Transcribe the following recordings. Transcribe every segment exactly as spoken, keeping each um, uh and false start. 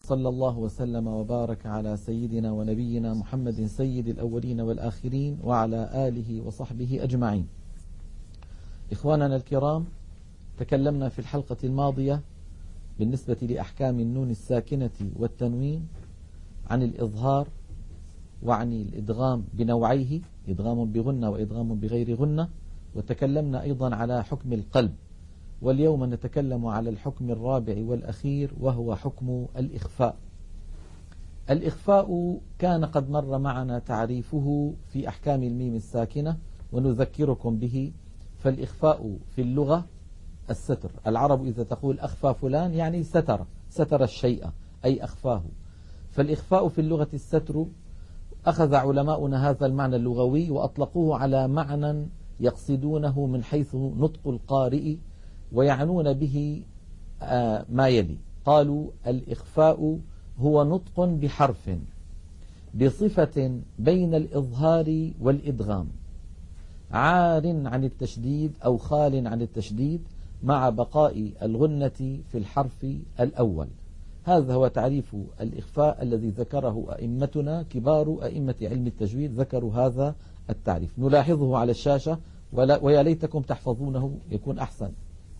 صلى الله وسلم وبارك على سيدنا ونبينا محمد سيد الأولين والآخرين وعلى آله وصحبه أجمعين. إخواننا الكرام، تكلمنا في الحلقة الماضية بالنسبة لأحكام النون الساكنة والتنوين عن الإظهار وعن الإدغام بنوعيه، إدغام بغنة وإدغام بغير غنة، وتكلمنا أيضا على حكم القلب. واليوم نتكلم على الحكم الرابع والأخير وهو حكم الإخفاء. الإخفاء كان قد مر معنا تعريفه في أحكام الميم الساكنة ونذكركم به. فالإخفاء في اللغة الستر. العرب إذا تقول أخفى فلان يعني ستر ستر الشيء أي أخفاه. فالإخفاء في اللغة الستر. أخذ علماؤنا هذا المعنى اللغوي وأطلقوه على معنى يقصدونه من حيث نطق القارئ، ويعنون به ما يلي. قالوا الإخفاء هو نطق بحرف بصفة بين الإظهار والإدغام، عار عن التشديد أو خال عن التشديد مع بقاء الغنة في الحرف الأول. هذا هو تعريف الإخفاء الذي ذكره أئمتنا كبار أئمة علم التجويد، ذكروا هذا التعريف. نلاحظه على الشاشة ويا ليتكم تحفظونه يكون أحسن.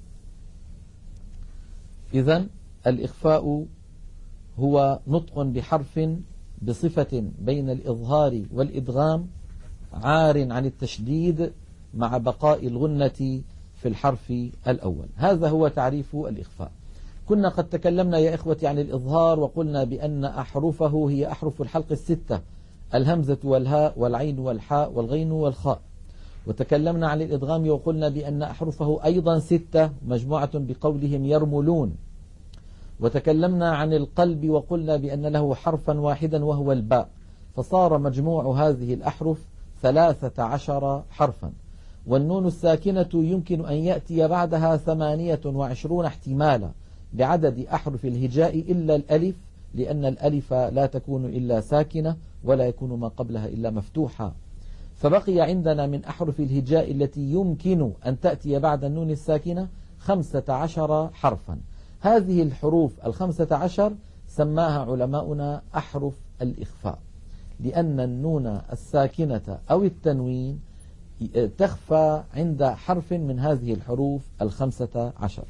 إذن الإخفاء هو نطق بحرف بصفة بين الإظهار والإدغام، عار عن التشديد مع بقاء الغنة في الحرف الأول. هذا هو تعريف الإخفاء. كنا قد تكلمنا يا إخوتي عن الإظهار وقلنا بأن أحرفه هي أحرف الحلق الستة: الهمزة والهاء والعين والحاء والغين والخاء. وتكلمنا عن الإدغام وقلنا بأن أحرفه أيضا ستة مجموعة بقولهم يرملون. وتكلمنا عن القلب وقلنا بأن له حرفا واحدا وهو الباء، فصار مجموع هذه الأحرف ثلاثة عشر حرفا. والنون الساكنة يمكن أن يأتي بعدها ثمانية وعشرون احتمالا بعدد أحرف الهجاء إلا الألف، لأن الألف لا تكون إلا ساكنة ولا يكون ما قبلها إلا مفتوحة. فبقي عندنا من أحرف الهجاء التي يمكن أن تأتي بعد النون الساكنة خمسة عشر حرفا. هذه الحروف الخمسة عشر سماها علماؤنا أحرف الإخفاء، لأن النون الساكنة أو التنوين تخفى عند حرف من هذه الحروف الخمسة عشر.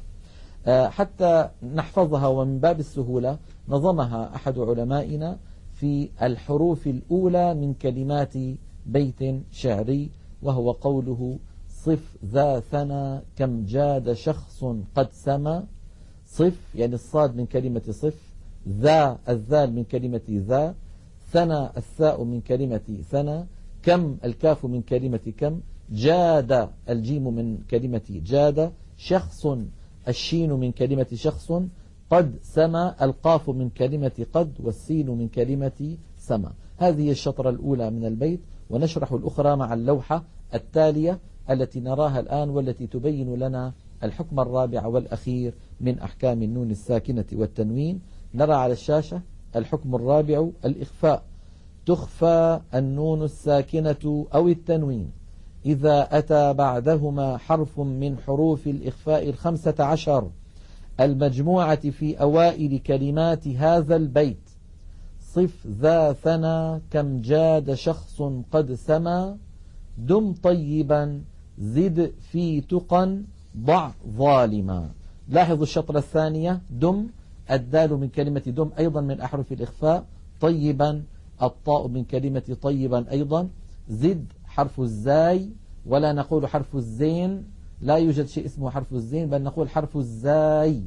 حتى نحفظها ومن باب السهولة نظمها أحد علمائنا في الحروف الأولى من كلمات بيت شعري، وهو قوله: صف ذا ثنى كم جاد شخص قد سما. صف يعني الصاد من كلمة صف، ذا الذال من كلمة ذا، ثنى الثاء من كلمة ثنى، كم الكاف من كلمة كم، جاد الجيم من كلمة جاد، شخص الشين من كلمة شخص، قد سما القاف من كلمة قد، والسين من كلمة سما. هذه الشطرة الأولى من البيت، ونشرح الأخرى مع اللوحة التالية التي نراها الآن والتي تبين لنا الحكم الرابع والأخير من أحكام النون الساكنة والتنوين. نرى على الشاشة الحكم الرابع: الإخفاء. تخفى النون الساكنة أو التنوين إذا أتى بعدهما حرف من حروف الإخفاء الخمسة عشر المجموعة في أوائل كلمات هذا البيت: صف ذا ثنى كم جاد شخص قد سما، دم طيبا زد في تقى ضع ظالما. لاحظوا الشطرة الثانية: دم الدال من كلمة دم أيضا من أحرف الإخفاء، طيبا الطاء من كلمة طيبا أيضا، زد حرف الزاي ولا نقول حرف الزين، لا يوجد شيء اسمه حرف الزين بل نقول حرف الزاي.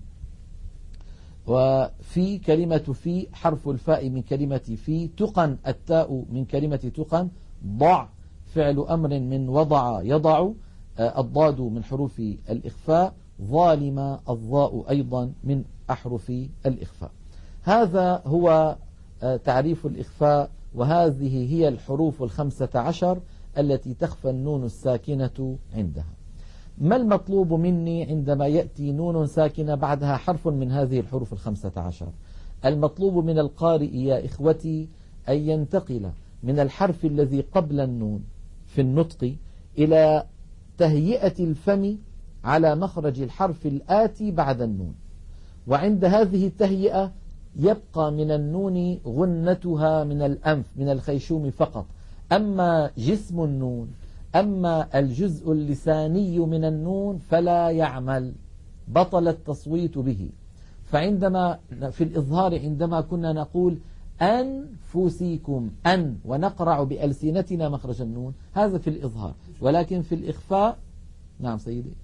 وفي كلمة في حرف الفاء من كلمة في، تقن التاء من كلمة تقن، ضع فعل أمر من وضع يضع، الضاد من حروف الإخفاء، ظالم الضاء أيضا من أحرف الإخفاء. هذا هو تعريف الإخفاء، وهذه هي الحروف الخمسة عشر التي تخفى النون الساكنة عندها. ما المطلوب مني عندما يأتي نون ساكنة بعدها حرف من هذه الحروف الخمسة عشر؟ المطلوب من القارئ يا إخوتي أن ينتقل من الحرف الذي قبل النون في النطق إلى تهيئة الفم على مخرج الحرف الآتي بعد النون، وعند هذه التهيئة يبقى من النون غنتها من الأنف من الخيشوم فقط. أما جسم النون، أما الجزء اللساني من النون فلا يعمل، بطل التصويت به. فعندما في الإظهار عندما كنا نقول أنفسكم أن ونقرع بألسنتنا مخرج النون، هذا في الإظهار. ولكن في الإخفاء، نعم سيدي،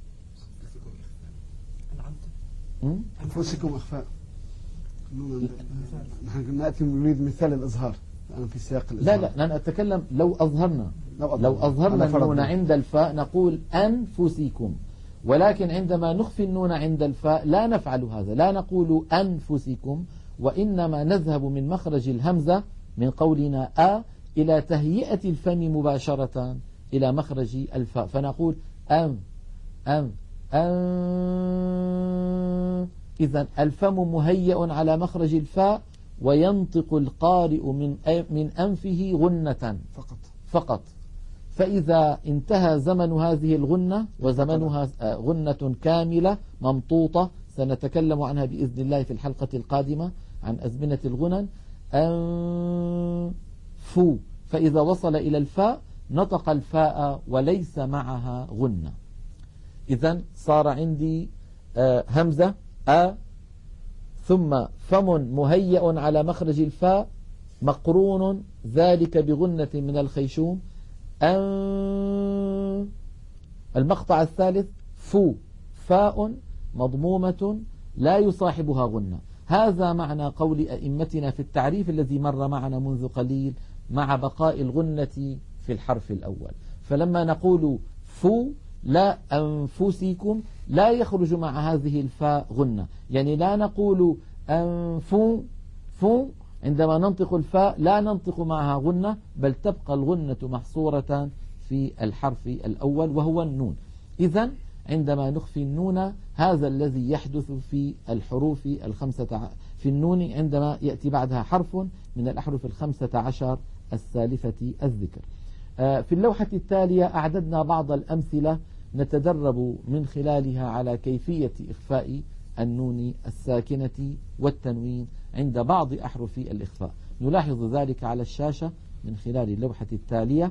أنفسكم إخفاء. نحن نأتي نريد مثال الإظهار أنا في سياق الإظهار. لا لا أنا أتكلم لو أظهرنا لو, لو أظهرنا النون عند الفاء نقول أنفسكم، ولكن عندما نخفي النون عند الفاء لا نفعل هذا، لا نقول أنفسكم، وإنما نذهب من مخرج الهمزة من قولنا أ إلى تهيئة الفم مباشرة إلى مخرج الفاء، فنقول أم أم أم. إذن الفم مهيئ على مخرج الفاء، وينطق القارئ من من أنفه غنة فقط فقط. فإذا انتهى زمن هذه الغنة، وزمنها غنة كاملة ممطوطة سنتكلم عنها بإذن الله في الحلقة القادمة عن أزمنة الغنن، أنفو، فإذا وصل إلى الفاء نطق الفاء وليس معها غنة. إذن صار عندي همزة أ، ثم فم مهيئ على مخرج الفاء مقرون ذلك بغنة من الخيشوم، أن. المقطع الثالث فو، فاء مضمومة لا يصاحبها غنة. هذا معنى قول أئمتنا في التعريف الذي مر معنا منذ قليل مع بقاء الغنة في الحرف الأول. فلما نقول فو لا أنفسكم لا يخرج مع هذه الفاء غنة، يعني لا نقول أنفو فو عندما ننطق الفاء لا ننطق معها غنة، بل تبقى الغنة محصورة في الحرف الأول وهو النون. إذن عندما نخفي النون هذا الذي يحدث في الحروف الخمسة في النون عندما يأتي بعدها حرف من الأحرف الخمسة عشر السالفة الذكر. في اللوحة التالية أعددنا بعض الأمثلة نتدرب من خلالها على كيفية إخفاء النون الساكنة والتنوين عند بعض أحرف الإخفاء. نلاحظ ذلك على الشاشة من خلال اللوحة التالية.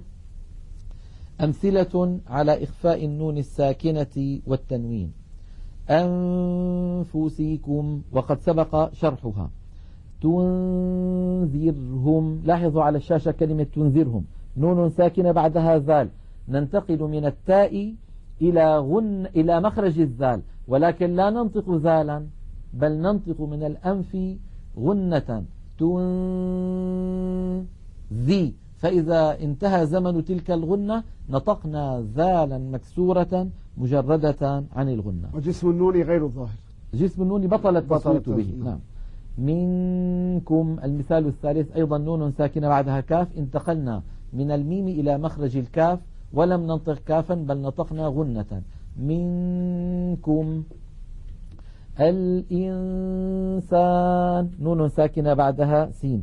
أمثلة على إخفاء النون الساكنة والتنوين: أنفسكم، وقد سبق شرحها. تنذرهم، لاحظوا على الشاشة كلمة تنذرهم، نون ساكنة بعدها ذال، ننتقل من التاء إلى غن إلى مخرج الذال، ولكن لا ننطق ذالا بل ننطق من الأنف غنة تنذي، فإذا انتهى زمن تلك الغنة نطقنا ذالا مكسورة مجردة عن الغنة. وجسم النون غير الظاهر، جسم النون بطل التصويت به. نعم. منكم، المثال الثالث أيضا نون ساكنة بعدها كاف، انتقلنا من الميم إلى مخرج الكاف ولم ننطق كافا بل نطقنا غنة. منكم. الإنسان، نون ساكنة بعدها سين.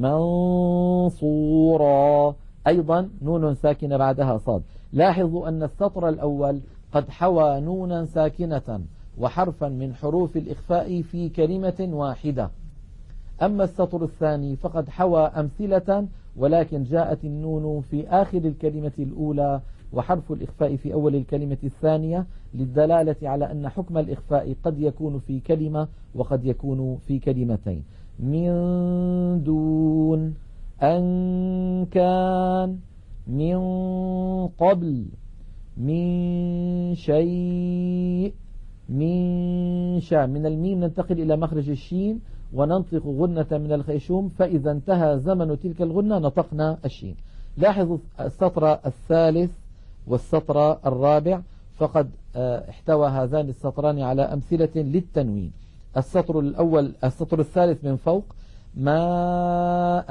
منصورا، أيضا نون ساكنة بعدها صاد. لاحظوا أن السطر الأول قد حوى نونا ساكنة وحرفا من حروف الإخفاء في كلمة واحدة، أما السطر الثاني فقد حوى أمثلة ولكن جاءت النون في آخر الكلمة الأولى وحرف الإخفاء في أول الكلمة الثانية، للدلالة على أن حكم الإخفاء قد يكون في كلمة وقد يكون في كلمتين. من دون، أن كان، من قبل، من شيء، من شاء. من الميم ننتقل إلى مخرج الشين وننطق غنة من الخيشوم، فإذا انتهى زمن تلك الغنة نطقنا الشين. لاحظوا السطر الثالث والسطر الرابع فقد احتوى هذان السطران على أمثلة للتنوين. السطر الأول السطر الثالث من فوق: ماء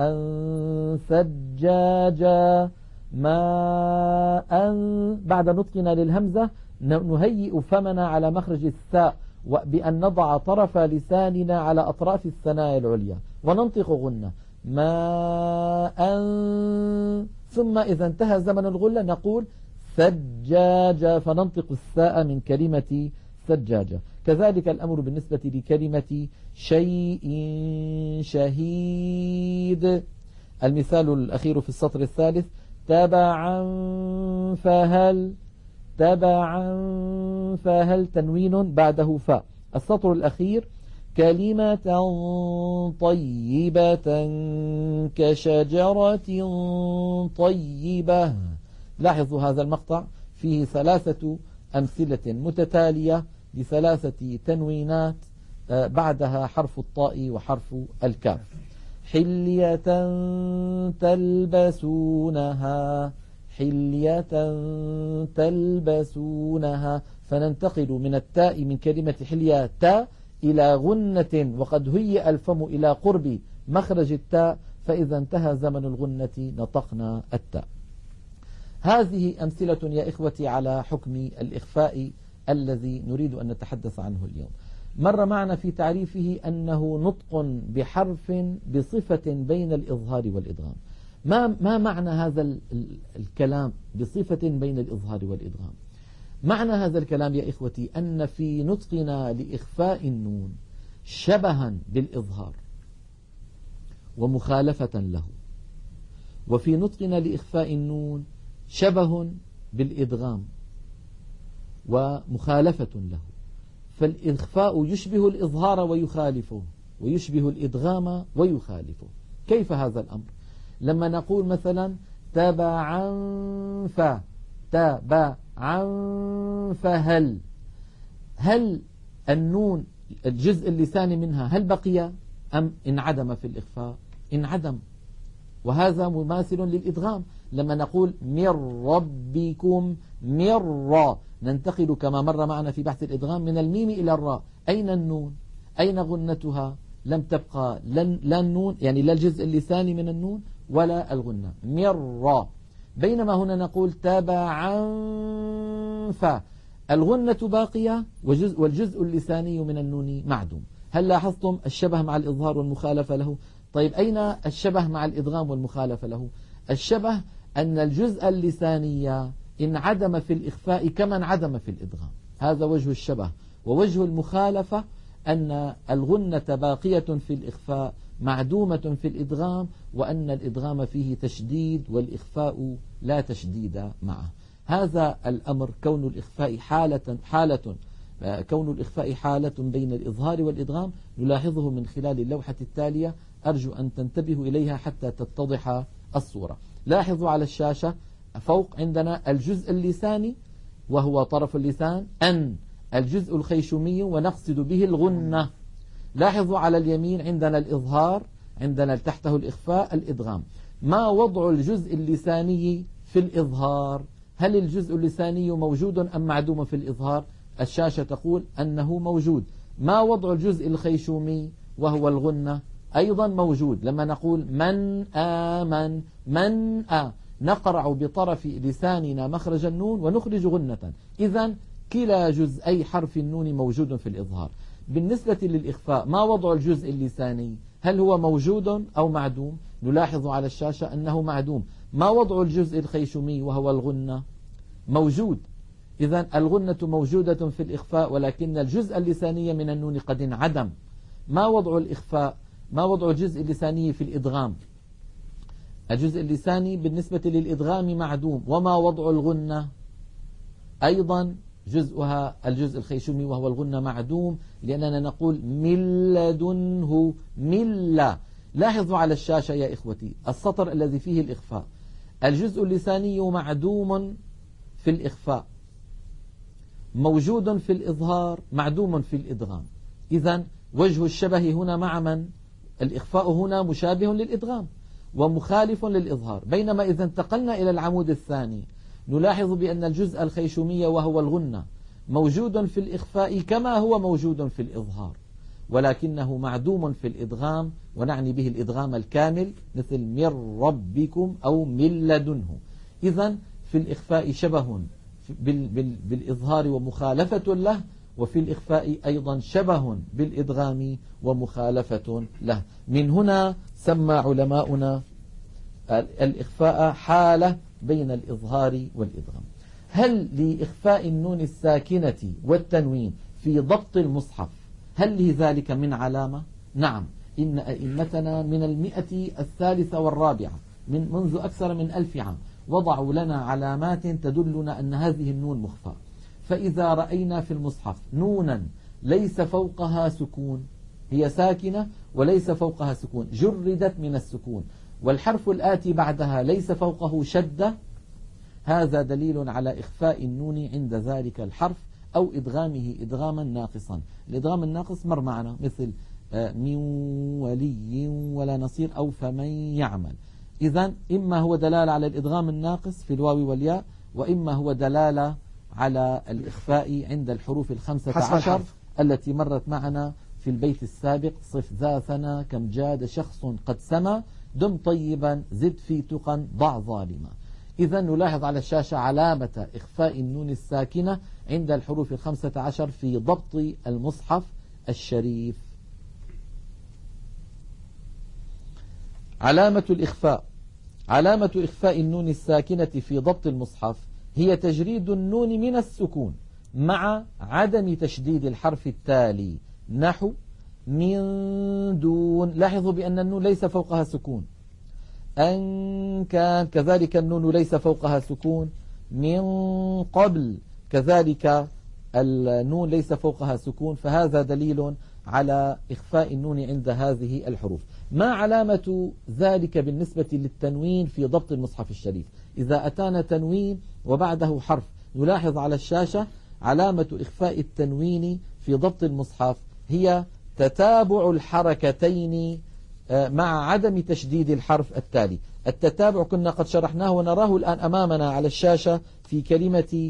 ثجاجا، ماء، بعد نطقنا للهمزة نهيئ فمنا على مخرج الثاء بأن نضع طرف لساننا على أطراف الثنايا العليا وننطق غنة ماء، ثم إذا انتهى زمن الغلة نقول ثجاجة فننطق الثاء من كلمة ثجاجة. كذلك الأمر بالنسبة لكلمة شيء شهيد. المثال الأخير في السطر الثالث: تبعا فهل، تبعا فهل تنوين بعده فاء. السطر الأخير: كلمة طيبة كشجرة طيبة. لاحظوا هذا المقطع فيه ثلاثة أمثلة متتالية لثلاثة تنوينات بعدها حرف الطاء وحرف الكاف. حلية تلبسونها، حلية تلبسونها. فننتقل من التاء من كلمة حلية تاء إلى غنة، وقد هيئ الفم إلى قرب مخرج التاء، فإذا انتهى زمن الغنة نطقنا التاء. هذه أمثلة يا إخوتي على حكم الإخفاء الذي نريد أن نتحدث عنه اليوم. مر معنا في تعريفه أنه نطق بحرف بصفة بين الإظهار والإدغام. ما, ما معنى هذا الكلام بصفة بين الإظهار والإدغام؟ معنى هذا الكلام يا إخوتي أن في نطقنا لإخفاء النون شبها بالإظهار ومخالفة له، وفي نطقنا لإخفاء النون شبه بالإدغام ومخالفة له. فالإخفاء يشبه الإظهار ويخالفه، ويشبه الإدغام ويخالفه. كيف هذا الأمر؟ لما نقول مثلا تبعا ف، تبعا فهل، هل النون الجزء اللساني منها هل بقي أم انعدم في الإخفاء؟ انعدم. وهذا مماثل للإدغام. لما نقول من ربكم من را، ننتقل كما مر معنا في بحث الإدغام من الميم إلى الراء. أين النون؟ أين غنتها؟ لم تبقى لا النون، يعني لا الجزء اللساني من النون ولا الغنة. من را. بينما هنا نقول تبعا ف، الغنة باقية والجزء اللساني من النون معدوم. هل لاحظتم الشبه مع الإظهار والمخالفة له؟ طيب أين الشبه مع الإدغام والمخالفة له؟ الشبه أن الجزء اللساني انعدم في الإخفاء كما انعدم في الإدغام. هذا وجه الشبه. ووجه المخالفة أن الغنة باقية في الإخفاء معدومة في الإدغام، وأن الإدغام فيه تشديد والإخفاء لا تشديد معه. هذا الأمر كون الإخفاء حالة حالة كون الإخفاء حالة بين الإظهار والإدغام نلاحظه من خلال اللوحة التالية، أرجو أن تنتبهوا إليها حتى تتضح الصورة. لاحظوا على الشاشة فوق عندنا الجزء اللساني وهو طرف اللسان، أن الجزء الخيشومي ونقصد به الغنة. لاحظوا على اليمين عندنا الإظهار، عندنا تحته الإخفاء الإدغام. ما وضع الجزء اللساني في الإظهار؟ هل الجزء اللساني موجود أم معدوم في الإظهار؟ الشاشة تقول أنه موجود. ما وضع الجزء الخيشومي وهو الغنة؟ أيضا موجود. لما نقول من آمن، من آ، نقرع بطرف لساننا مخرج النون ونخرج غنة. إذن كلا جزئي حرف النون موجود في الإظهار. بالنسبة للإخفاء ما وضع الجزء اللساني؟ هل هو موجود أو معدوم؟ نلاحظ على الشاشة أنه معدوم. ما وضع الجزء الخيشومي وهو الغنة؟ موجود. إذن الغنة موجودة في الإخفاء، ولكن الجزء اللساني من النون قد انعدم. ما وضع الإخفاء؟ ما وضع الجزء اللساني في الإدغام؟ الجزء اللساني بالنسبة للإدغام معدوم. وما وضع الغنة؟ أيضا جزءها الجزء الخيشومي وهو الغنة معدوم، لأننا نقول من لدنه ملة. لاحظوا على الشاشة يا إخوتي السطر الذي فيه الإخفاء، الجزء اللساني معدوم في الإخفاء، موجود في الإظهار، معدوم في الإدغام. إذن وجه الشبه هنا مع من؟ الإخفاء هنا مشابه للإدغام ومخالف للإظهار. بينما إذا انتقلنا إلى العمود الثاني نلاحظ بأن الجزء الخيشومي وهو الغنة موجود في الإخفاء كما هو موجود في الإظهار، ولكنه معدوم في الإدغام، ونعني به الإدغام الكامل مثل من ربكم أو من لدنه. إذن في الإخفاء شبه بالإظهار ومخالفة له، وفي الإخفاء أيضا شبه بالإدغام ومخالفة له. من هنا سمى علماؤنا الإخفاء حالة بين الإظهار والإدغام. هل لإخفاء النون الساكنة والتنوين في في ضبط المصحف، هل لذلك من علامة؟ نعم، إن أئمتنا من المئة الثالثة والرابعة من منذ أكثر من ألف عام وضعوا لنا علامات تدلنا أن هذه النون مخفى. فإذا رأينا في المصحف نونا ليس فوقها سكون، هي ساكنة وليس فوقها سكون، جردت من السكون، والحرف الآتي بعدها ليس فوقه شدة، هذا دليل على إخفاء النون عند ذلك الحرف أو إدغامه إدغاما ناقصا. الإدغام الناقص مر معنا مثل من ولي ولا نصير أو فمن يعمل. إذن إما هو دلالة على الإدغام الناقص في الواو والياء، وإما هو دلالة على الإخفاء عند الحروف الخمسة عشر التي مرت معنا في البيت السابق. صف ذا ثنا كم جاد شخص قد سما دم طيبا زد في تقى ضع ظالما. إذا نلاحظ على الشاشة علامة إخفاء النون الساكنة عند الحروف الخمسة عشر في ضبط المصحف الشريف. علامة الإخفاء، علامة إخفاء النون الساكنة في ضبط المصحف هي تجريد النون من السكون مع عدم تشديد الحرف التالي، نحو من دون. لاحظوا بأن النون ليس فوقها سكون. أن كان كذلك النون ليس فوقها سكون. من قبل كذلك النون ليس فوقها سكون، فهذا دليل على إخفاء النون عند هذه الحروف. ما علامة ذلك بالنسبة للتنوين في ضبط المصحف الشريف؟ إذا أتانا تنوين وبعده حرف نلاحظ على الشاشة علامة إخفاء التنوين في ضبط المصحف هي تتابع الحركتين مع عدم تشديد الحرف التالي. التتابع كنا قد شرحناه ونراه الآن أمامنا على الشاشة في كلمة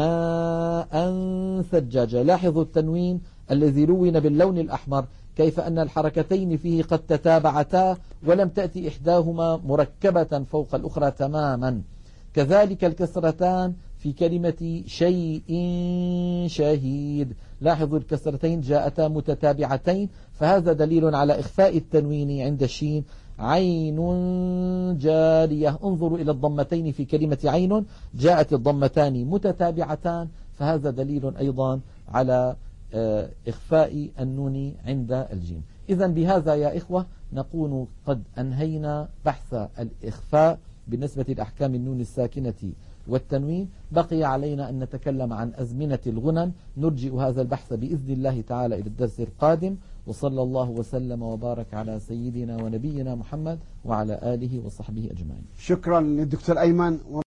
ماء ثجاجة. لاحظوا التنوين الذي لون باللون الأحمر كيف أن الحركتين فيه قد تتابعتا ولم تأتي إحداهما مركبة فوق الأخرى تماما. كذلك الكسرتان في كلمة شيء شهيد، لاحظوا الكسرتين جاءتا متتابعتين، فهذا دليل على إخفاء التنوين عند الشين. عين جارية، انظروا إلى الضمتين في كلمة عين، جاءت الضمتان متتابعتان، فهذا دليل أيضا على إخفاء النون عند الجيم. إذا بهذا يا إخوة نكون قد أنهينا بحث الإخفاء بالنسبة لأحكام النون الساكنة والتنوين. بقي علينا أن نتكلم عن أزمنة الغنن، نرجئ هذا البحث بإذن الله تعالى إلى الدرس القادم، وصلى الله وسلم وبارك على سيدنا ونبينا محمد وعلى آله وصحبه أجمعين. شكرا للدكتور أيمن.